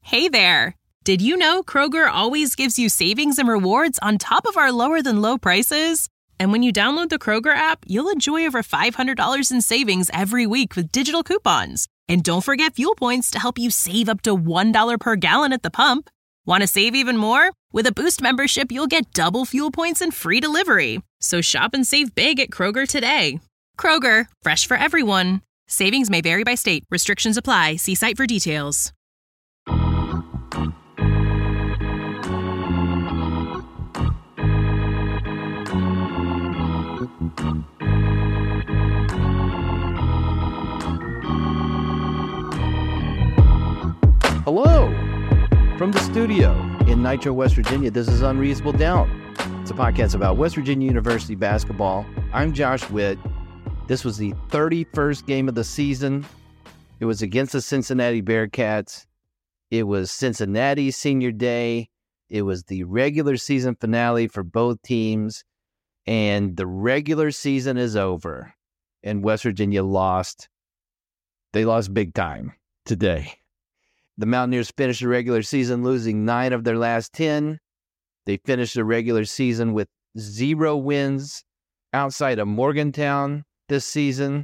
Hey there! Did you know Kroger always gives you savings and rewards on top of our lower-than-low prices? And when you download the Kroger app, you'll enjoy over $500 in savings every week with digital coupons. And don't forget fuel points to help you save up to $1 per gallon at the pump. Want to save even more? With a Boost membership, you'll get double fuel points and free delivery. So shop and save big at Kroger today. Kroger, fresh for everyone. Savings may vary by state. Restrictions apply. See site for details. Hello from the studio in Nitro, West Virginia. This is Unreasonable Doubt. It's a podcast about West Virginia University basketball. I'm Josh Witt. This was the 31st game of the season. It was against the Cincinnati Bearcats. It was Cincinnati's senior day. It was the regular season finale for both teams. And the regular season is over. And West Virginia lost. They lost big time today. The Mountaineers finished the regular season losing 9 of their last 10. They finished the regular season with 0 wins outside of Morgantown this season.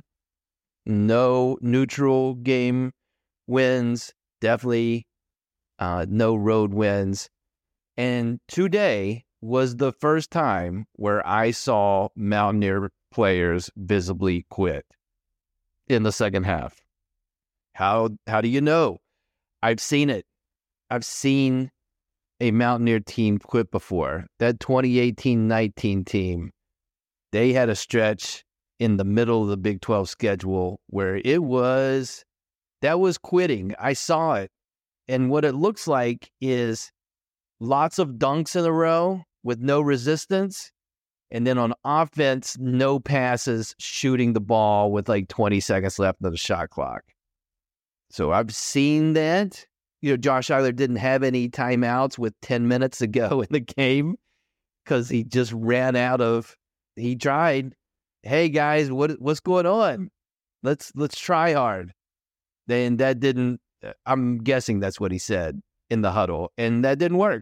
No neutral game wins. Definitely no road wins. And today was the first time where I saw Mountaineer players visibly quit in the second half. How do you know? I've seen it. I've seen a Mountaineer team quit before. That 2018-19 team, they had a stretch in the middle of the Big 12 schedule where that was quitting. I saw it. And what it looks like is lots of dunks in a row with no resistance. And then on offense, no passes, shooting the ball with like 20 seconds left of the shot clock. So I've seen that. Josh Eiler didn't have any timeouts with 10 minutes to go in the game because he just ran out of. He tried. Hey guys, what's going on? Let's try hard. And that didn't. I'm guessing that's what he said in the huddle, and that didn't work.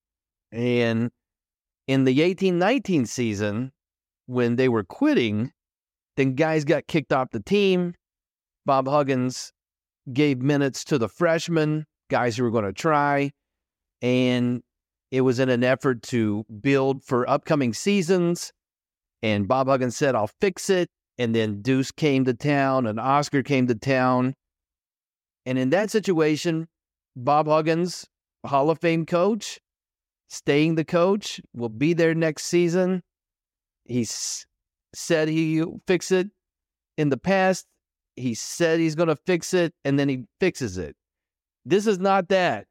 And in the 18-19 season, when they were quitting, then guys got kicked off the team. Bob Huggins gave minutes to the freshmen, guys who were going to try, and it was in an effort to build for upcoming seasons. And Bob Huggins said, I'll fix it. And then Deuce came to town and Oscar came to town. And in that situation, Bob Huggins, Hall of Fame coach, staying the coach, will be there next season. He said he'll fix it in the past. He said he's going to fix it, and then he fixes it. This is not that.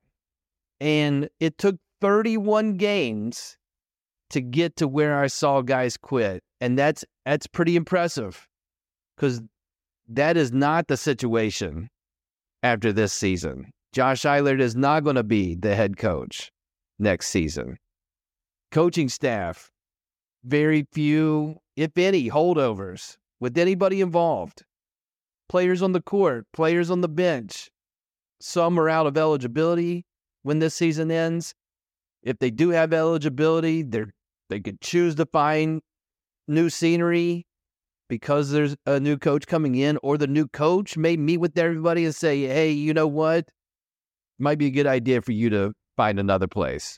And it took 31 games to get to where I saw guys quit. And that's pretty impressive because that is not the situation after this season. Josh Eilert is not going to be the head coach next season. Coaching staff, very few, if any, holdovers with anybody involved. Players on the court, players on the bench. Some are out of eligibility when this season ends. If they do have eligibility, they could choose to find new scenery because there's a new coach coming in, or the new coach may meet with everybody and say, hey, you know what? Might be a good idea for you to find another place.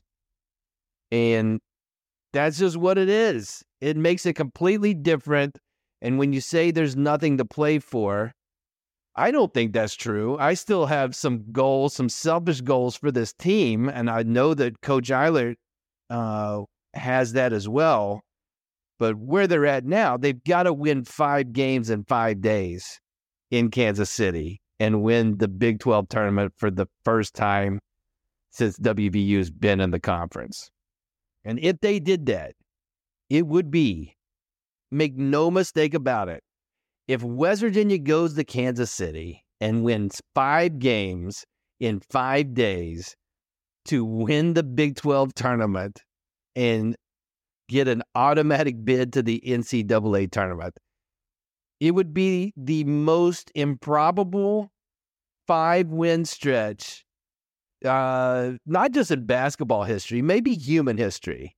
And that's just what it is. It makes it completely different. And when you say there's nothing to play for, I don't think that's true. I still have some goals, some selfish goals for this team. And I know that Coach Eilert has that as well. But where they're at now, they've got to win 5 games in 5 days in Kansas City and win the Big 12 tournament for the first time since WVU's been in the conference. And if they did that, it would be, make no mistake about it, if West Virginia goes to Kansas City and wins 5 games in 5 days to win the Big 12 tournament and get an automatic bid to the NCAA tournament, it would be the most improbable 5-win stretch not just in basketball history, maybe human history.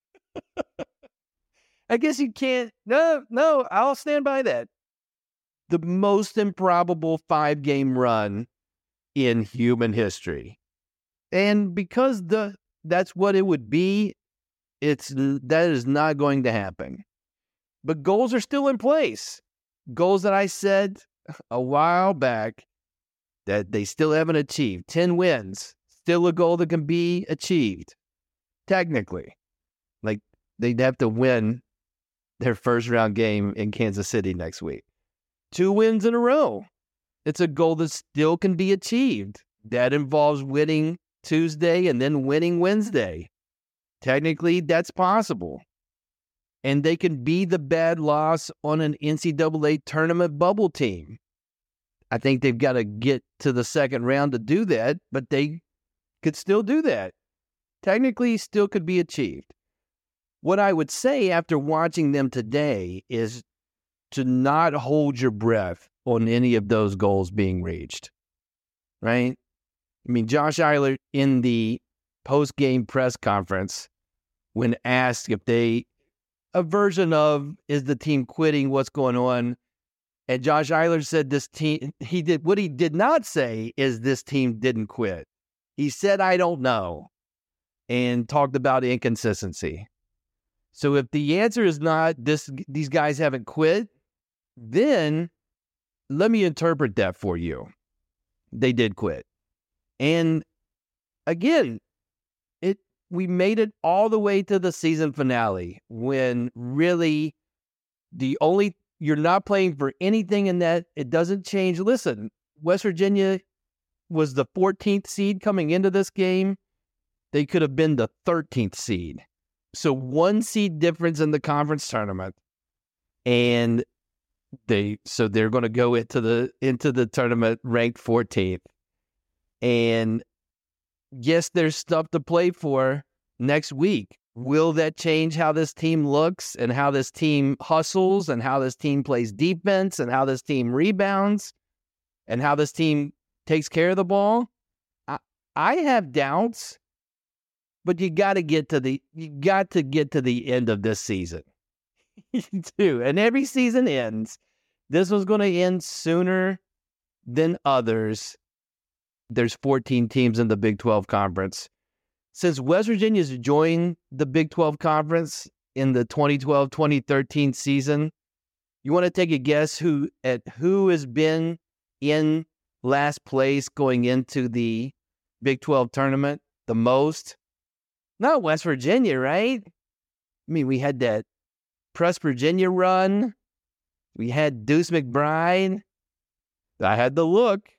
I guess you can't. No, I'll stand by that. The most improbable 5-game run in human history. And because that's what it would be, that is not going to happen. But goals are still in place. Goals that I said a while back that they still haven't achieved. 10 wins, still a goal that can be achieved. Technically. Like, they'd have to win their first round game in Kansas City next week. 2 wins in a row. It's a goal that still can be achieved. That involves winning Tuesday and then winning Wednesday. Technically, that's possible. And they can be the bad loss on an NCAA tournament bubble team. I think they've got to get to the second round to do that, but they could still do that. Technically, still could be achieved. What I would say after watching them today is to not hold your breath on any of those goals being reached, right? I mean, Josh Eiler in the post-game press conference, when asked if a version of, is the team quitting, what's going on? And Josh Eiler said what he did not say is this team didn't quit. He said, I don't know, and talked about inconsistency. So if the answer is not these guys haven't quit, then let me interpret that for you. They did quit. And again, we made it all the way to the season finale when really you're not playing for anything in that. It doesn't change. Listen, West Virginia was the 14th seed coming into this game. They could have been the 13th seed. So 1 seed difference in the conference tournament. And they're going to go into the tournament ranked 14th. And yes, there's stuff to play for next week. Will that change how this team looks and how this team hustles and how this team plays defense and how this team rebounds and how this team takes care of the ball? I have doubts, but you got to get to the end of this season. You do. And every season ends. This one's going to end sooner than others. There's 14 teams in the Big 12 Conference. Since West Virginia's joined the Big 12 Conference in the 2012-2013 season, you want to take a guess who has been in last place going into the Big 12 tournament the most? Not West Virginia, right? I mean, we had that Press Virginia run. We had Deuce McBride. I had the look,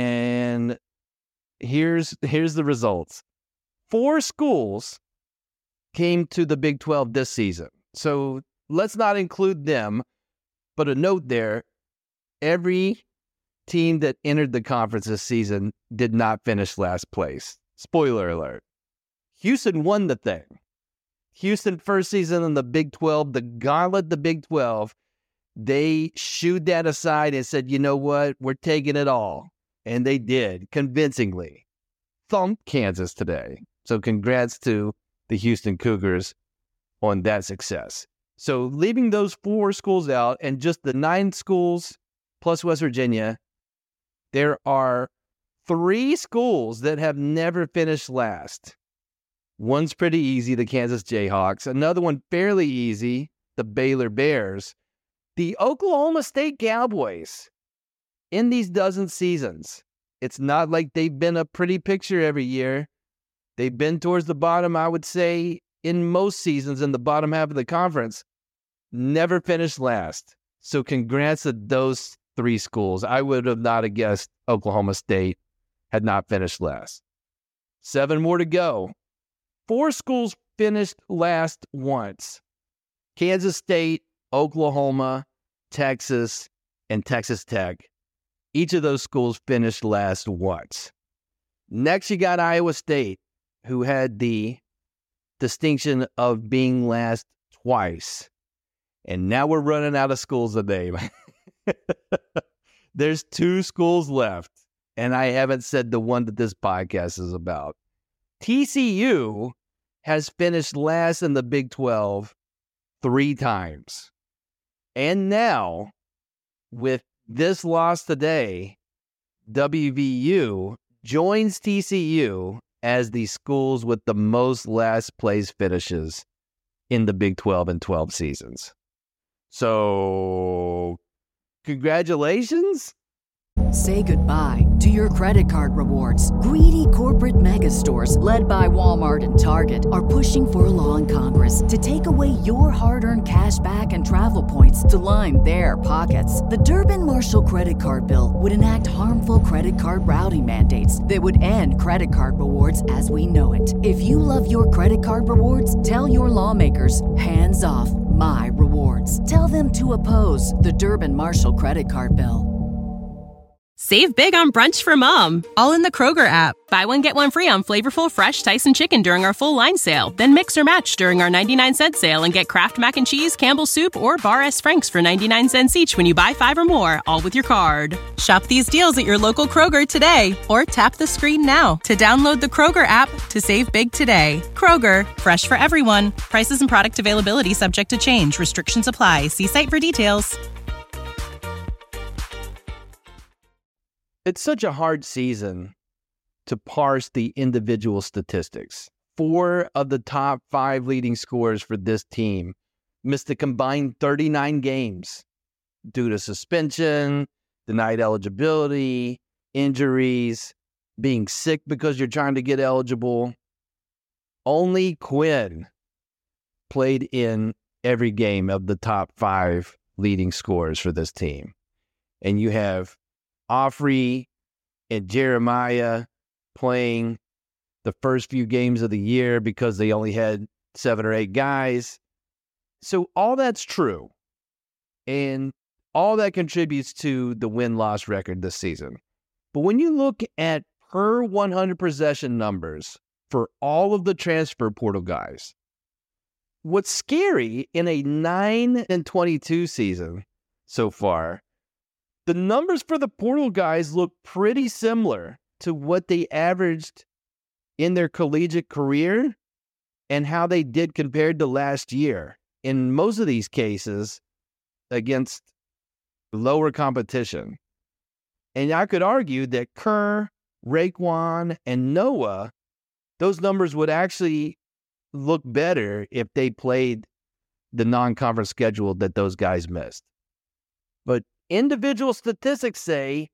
and here's the results. 4 schools came to the Big 12 this season. So let's not include them, but a note there, every team that entered the conference this season did not finish last place. Spoiler alert. Houston won the thing. Houston first season in the Big 12, the gauntlet, the Big 12, they shooed that aside and said, you know what, we're taking it all. And they did, convincingly. Thumped Kansas today. So congrats to the Houston Cougars on that success. So leaving those 4 schools out and just the 9 schools plus West Virginia, there are 3 schools that have never finished last. One's pretty easy, the Kansas Jayhawks. Another one fairly easy, the Baylor Bears. The Oklahoma State Cowboys. In these dozen seasons, it's not like they've been a pretty picture every year. They've been towards the bottom, I would say, in most seasons in the bottom half of the conference. Never finished last. So congrats to those 3 schools. I would have not guessed Oklahoma State had not finished last. 7 more to go. 4 schools finished last once. Kansas State, Oklahoma, Texas, and Texas Tech. Each of those schools finished last once. Next, you got Iowa State, who had the distinction of being last twice. And now we're running out of schools to name. There's 2 schools left. and I haven't said the one that this podcast is about. TCU has finished last in the Big 12 3 times. And now, with this loss today, WVU joins TCU as the schools with the most last place finishes in the Big 12 and 12 seasons. So, congratulations. Say goodbye to your credit card rewards. Greedy corporate mega stores, led by Walmart and Target, are pushing for a law in Congress to take away your hard-earned cash back and travel points to line their pockets. The Durbin-Marshall credit card bill would enact harmful credit card routing mandates that would end credit card rewards as we know it. If you love your credit card rewards, tell your lawmakers, hands off my rewards. Tell them to oppose the Durbin-Marshall credit card bill. Save big on brunch for mom, all in the Kroger app. Buy one, get one free on flavorful, fresh Tyson chicken during our full line sale. Then mix or match during our 99-cent sale and get Kraft Mac and Cheese, Campbell's Soup, or Bar S. Frank's for 99 cents each when you buy 5 or more, all with your card. Shop these deals at your local Kroger today, or tap the screen now to download the Kroger app to save big today. Kroger, fresh for everyone. Prices and product availability subject to change. Restrictions apply. See site for details. It's such a hard season to parse the individual statistics. 4 of the top 5 leading scorers for this team missed a combined 39 games due to suspension, denied eligibility, injuries, being sick because you're trying to get eligible. Only Quinn played in every game of the top 5 leading scorers for this team. And you have Offrey and Jeremiah playing the first few games of the year because they only had 7 or 8 guys. So all that's true. And all that contributes to the win-loss record this season. But when you look at per 100 possession numbers for all of the transfer portal guys, what's scary in a 9-22 season so far, the numbers for the portal guys look pretty similar to what they averaged in their collegiate career and how they did compared to last year. In most of these cases, against lower competition. And I could argue that Kerr, Raekwon, and Noah, those numbers would actually look better if they played the non-conference schedule that those guys missed. But individual statistics say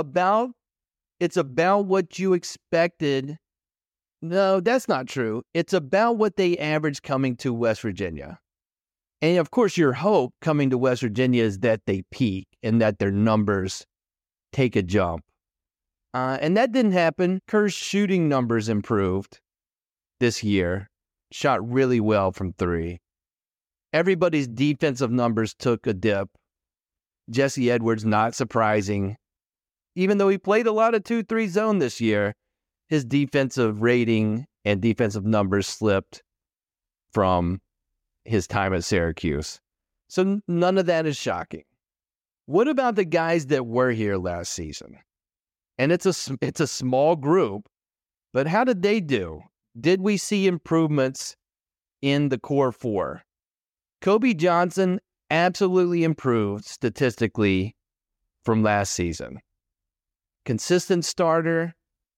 it's about what you expected. No, that's not true. It's about what they averaged coming to West Virginia. And of course, your hope coming to West Virginia is that they peak and that their numbers take a jump. And that didn't happen. Kerr's shooting numbers improved this year. Shot really well from 3. Everybody's defensive numbers took a dip. Jesse Edwards, not surprising. Even though he played a lot of 2-3 zone this year, his defensive rating and defensive numbers slipped from his time at Syracuse. So none of that is shocking. What about the guys that were here last season? And it's a small group, but how did they do? Did we see improvements in the core 4? Kobe Johnson absolutely improved statistically from last season. Consistent starter,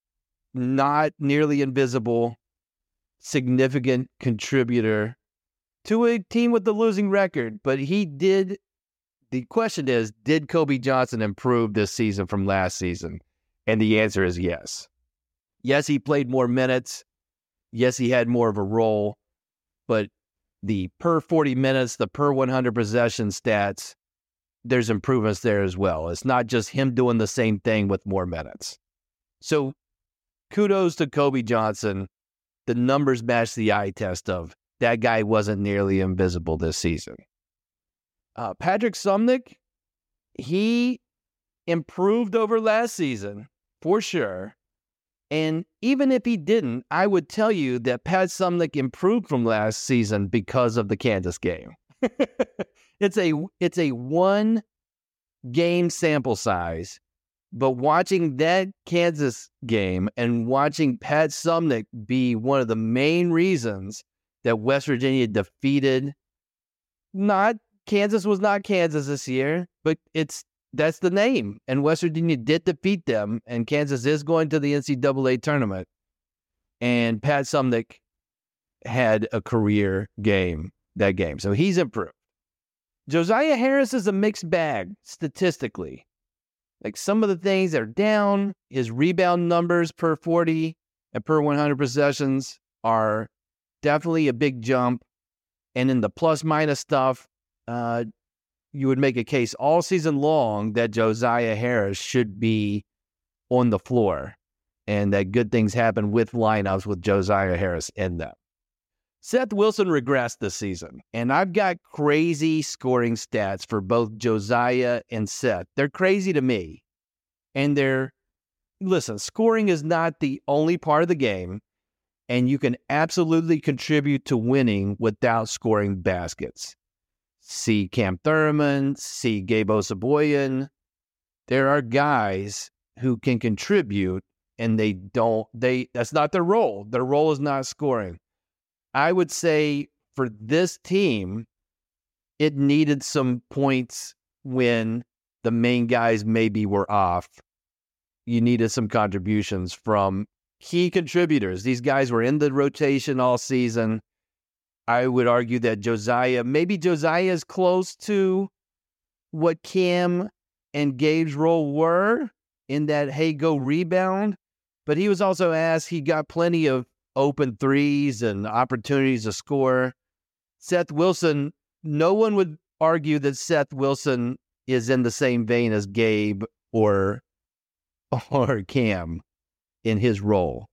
not nearly invisible, significant contributor to a team with the losing record. But he did. The question is, did Kobe Johnson improve this season from last season? And the answer is yes. Yes, he played more minutes. Yes, he had more of a role. But the per 40 minutes, the per 100 possession stats, there's improvements there as well. It's not just him doing the same thing with more minutes. So kudos to Kobe Johnson. The numbers match the eye test of that guy wasn't nearly invisible this season. Patrick Suemnick, he improved over last season for sure. And even if he didn't, I would tell you that Pat Suemnick improved from last season because of the Kansas game. It's a 1 game sample size, But watching that Kansas game and watching Pat Sumnick be one of the main reasons that West Virginia defeated, Kansas was not Kansas this year, but that's the name. And West Virginia did defeat them, and Kansas is going to the NCAA tournament. And Pat Sumnick had a career game that game. So he's improved. Josiah Harris is a mixed bag statistically. Like some of the things are down. His rebound numbers per 40 and per 100 possessions are definitely a big jump. And in the plus minus stuff, you would make a case all season long that Josiah Harris should be on the floor and that good things happen with lineups with Josiah Harris in them. Seth Wilson regressed this season, and I've got crazy scoring stats for both Josiah and Seth. They're crazy to me. And listen, scoring is not the only part of the game, and you can absolutely contribute to winning without scoring baskets. See Cam Thurman, see Gabe Osabuoyen. There are guys who can contribute, and that's not their role. Their role is not scoring. I would say for this team, it needed some points when the main guys maybe were off. You needed some contributions from key contributors. These guys were in the rotation all season. I would argue that Josiah is close to what Cam and Gabe's role were in that, hey, go rebound. But he was also asked, he got plenty of open threes and opportunities to score. Seth Wilson, no one would argue that Seth Wilson is in the same vein as Gabe or Cam in his role.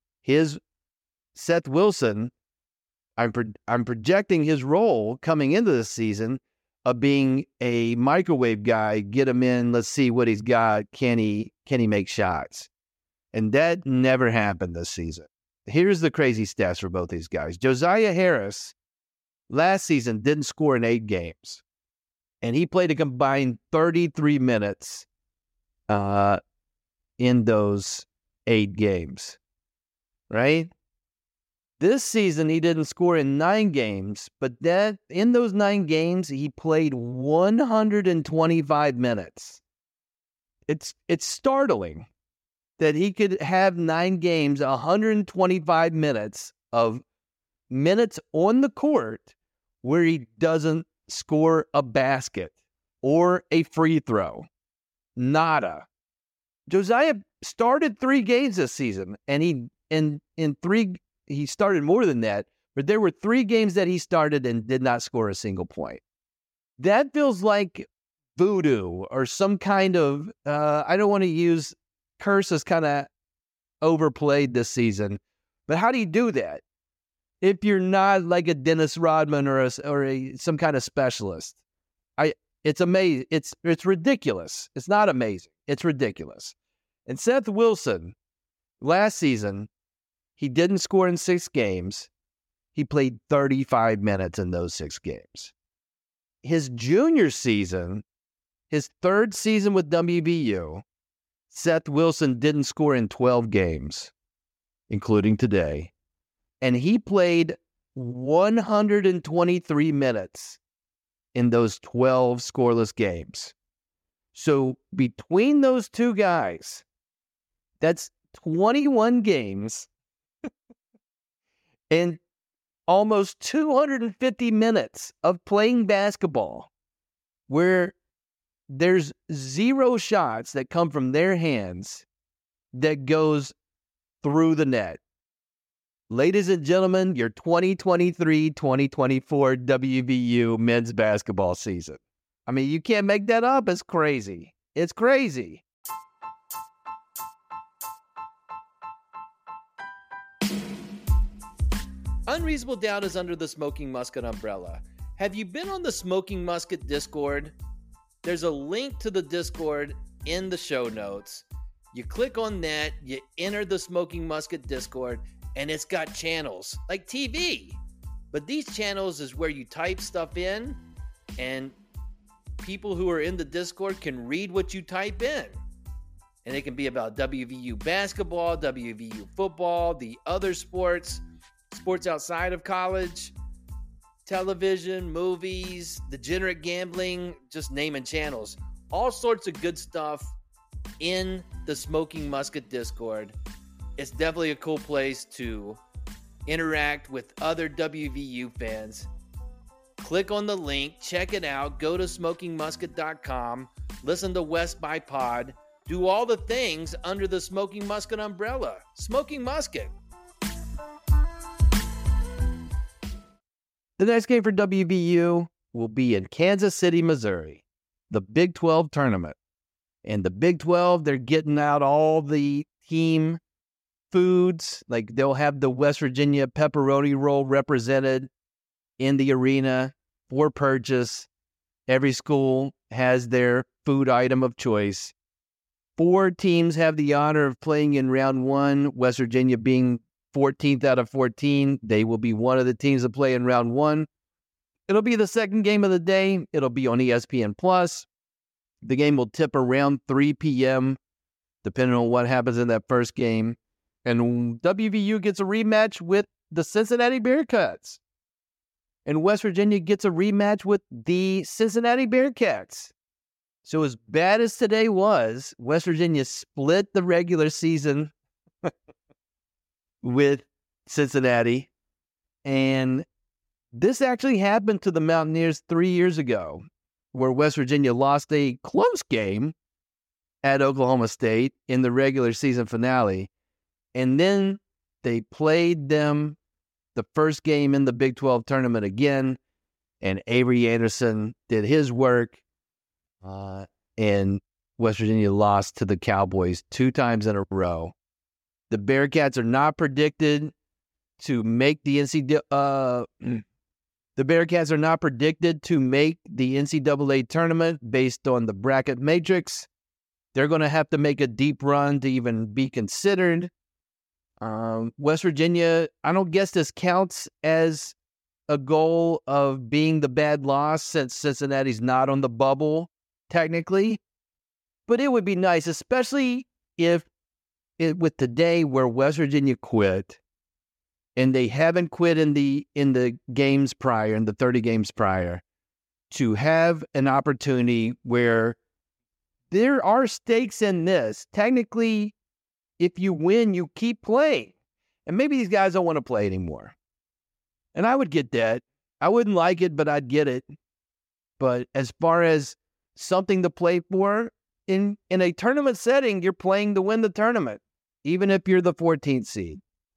Seth Wilson, I'm projecting his role coming into this season of being a microwave guy, get him in, let's see what he's got, can he make shots? And that never happened this season. Here's the crazy stats for both these guys. Josiah Harris last season didn't score in 8 games, and he played a combined 33 minutes in those 8 games, right? This season, he didn't score in 9 games, but in those 9 games, he played 125 minutes. It's startling that he could have 9 games, 125 minutes of minutes on the court where he doesn't score a basket or a free throw. Nada. Josiah started 3 games this season, and he started more than that, but there were 3 games that he started and did not score a single point. That feels like voodoo or some kind of, I don't want to use curse is kind of overplayed this season, but how do you do that if you're not like a Dennis Rodman or some kind of specialist? It's amazing. It's ridiculous. It's not amazing. It's ridiculous. And Seth Wilson, last season, he didn't score in 6 games. He played 35 minutes in those 6 games. His junior season, his 3rd season with WVU, Seth Wilson didn't score in 12 games, including today. And he played 123 minutes in those 12 scoreless games. So between those 2 guys, that's 21 games and almost 250 minutes of playing basketball where there's 0 shots that come from their hands that goes through the net. Ladies and gentlemen, your 2023-2024 WVU men's basketball season. I mean, you can't make that up. It's crazy. It's crazy. Unreasonable Doubt is under the Smoking Musket umbrella. Have you been on the Smoking Musket Discord? There's a link to the Discord in the show notes. You click on that, you enter the Smoking Musket Discord, and it's got channels like TV. But these channels is where you type stuff in, and people who are in the Discord can read what you type in. And it can be about WVU basketball, WVU football, the other sports outside of college, television, movies, degenerate gambling, just naming channels. All sorts of good stuff in the Smoking Musket Discord. It's definitely a cool place to interact with other WVU fans. Click on the link, check it out, go to smokingmusket.com, listen to West by Pod, do all the things under the Smoking Musket umbrella. Smoking Musket. The next game for WVU will be in Kansas City, Missouri, the Big 12 tournament. And the Big 12, they're getting out all the team foods. Like they'll have the West Virginia pepperoni roll represented in the arena for purchase. Every school has their food item of choice. 4 teams have the honor of playing in round 1, West Virginia being 14th out of 14. They will be one of the teams that play in round 1. It'll be the second game of the day. It'll be on ESPN+. The game will tip around 3 p.m., depending on what happens in that first game. And WVU gets a rematch with the Cincinnati Bearcats. And West Virginia gets a rematch with the Cincinnati Bearcats. So as bad as today was, West Virginia split the regular season with Cincinnati. And this actually happened to the Mountaineers 3 years ago, where West Virginia lost a close game at Oklahoma State in the regular season finale. And then they played them the first game in the Big 12 tournament again, and Avery Anderson did his work. And West Virginia lost to the Cowboys 2 times in a row. The Bearcats are not predicted to make the NCAA tournament based on the bracket matrix. They're going to have to make a deep run to even be considered. West Virginia, I don't guess this counts as a goal of being the bad loss since Cincinnati's not on the bubble, technically. But it would be nice, especially if with today where West Virginia quit, and they haven't quit in the games prior, in the 30 games prior, to have an opportunity where there are stakes in this. Technically, if you win, you keep playing. And maybe these guys don't want to play anymore. And I would get that. I wouldn't like it, but I'd get it. But as far as something to play for, in a tournament setting, you're playing to win the tournament, even if you're the 14th seed.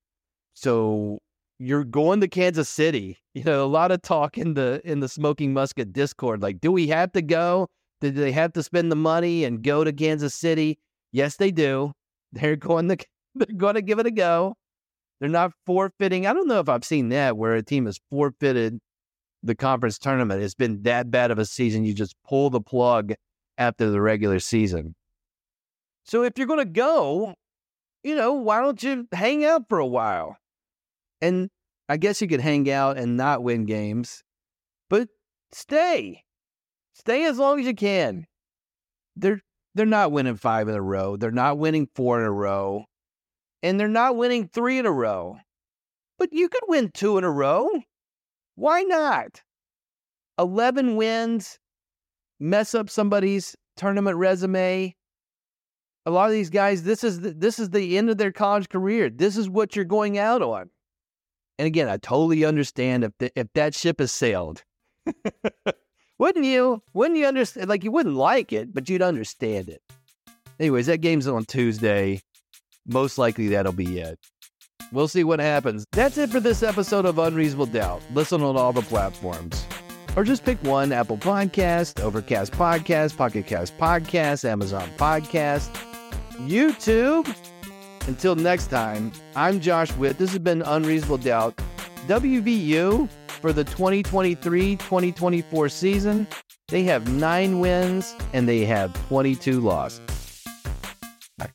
So you're going to Kansas City. You know, a lot of talk in the Smoking Musket Discord. Like, do we have to go? Do they have to spend the money and go to Kansas City? Yes, they do. They're going to give it a go. They're not forfeiting. I don't know if I've seen that where a team has forfeited the conference tournament. It's been that bad of a season. You just pull the plug after the regular season. So if you're going to go, why don't you hang out for a while? And I guess you could hang out and not win games, but stay. Stay as long as you can. They're not winning 5 in a row. They're not winning 4 in a row. And they're not winning 3 in a row. But you could win 2 in a row. Why not? 11 wins, mess up somebody's tournament resume. A lot of these guys, this is the end of their college career. This is what you're going out on. And again, I totally understand if that ship has sailed. Wouldn't you? Wouldn't you understand? Like, you wouldn't like it, but you'd understand it. Anyways, that game's on Tuesday. Most likely that'll be it. We'll see what happens. That's it for this episode of Unreasonable Doubt. Listen on all the platforms. Or just pick one: Apple Podcast, Overcast Podcast, Pocket Cast Podcast, Amazon Podcast, YouTube. Until next time, I'm Josh Witt. This has been Unreasonable Doubt. WVU, for the 2023-2024 season, they have 9 wins and they have 22 losses. Bye.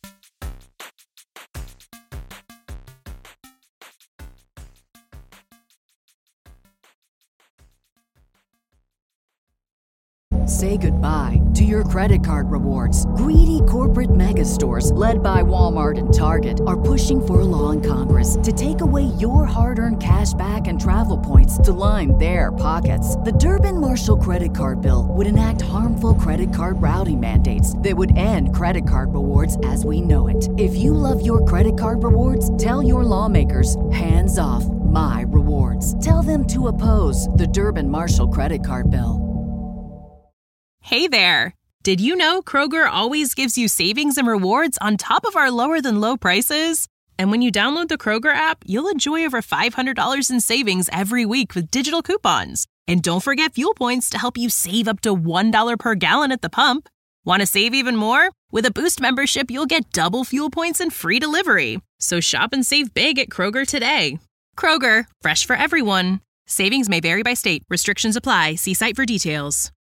Say goodbye to your credit card rewards. Greedy corporate mega stores, led by Walmart and Target, are pushing for a law in Congress to take away your hard-earned cash back and travel points to line their pockets. The Durbin-Marshall credit card bill would enact harmful credit card routing mandates that would end credit card rewards as we know it. If you love your credit card rewards, tell your lawmakers, hands off my rewards. Tell them to oppose the Durbin-Marshall credit card bill. Hey there! Did you know Kroger always gives you savings and rewards on top of our lower-than-low prices? And when you download the Kroger app, you'll enjoy over $500 in savings every week with digital coupons. And don't forget fuel points to help you save up to $1 per gallon at the pump. Want to save even more? With a Boost membership, you'll get double fuel points and free delivery. So shop and save big at Kroger today. Kroger, fresh for everyone. Savings may vary by state. Restrictions apply. See site for details.